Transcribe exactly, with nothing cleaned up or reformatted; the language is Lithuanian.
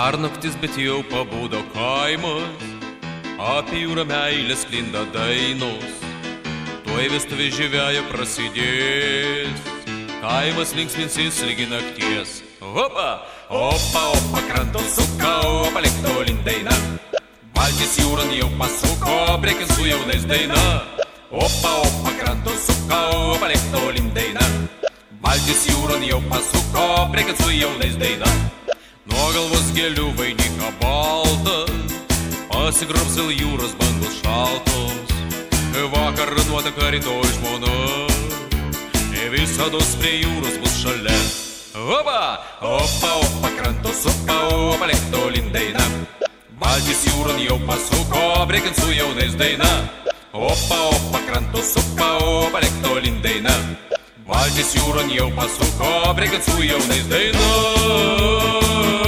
Pernaktis, bet jau pabudo kaimas, apie jūrą meilės sklinda dainos. Tuoj vestuvė žyveja prasidės, kaimas linksminsis lygi nakties. Opa, opa, opa, kranto suka, opa, lėkto lindaina. Baltijos jūran jau pasuko, prekin su jaunais daina. Opa, opa, kranto suka, opa, lėkto lindaina. Baltijos jūran jau pasuko, prekin su jaunais daina. Nuo galvos gėlių vainika balta, pasigrobs dėl jūros bangos šaltos. Vakar nuotaka, rytoj žmona, visados prie jūros bus šalia. Opa, opa, opa, kranto suka, opa, lėkto lindaina. Baltijos jūran jau pasuko, prekin su jaunais daina. Opa, opa, kranto suka, opa, lėkto lindaina. Baltijos jūran jau pasuko, prekin su jaunais daina.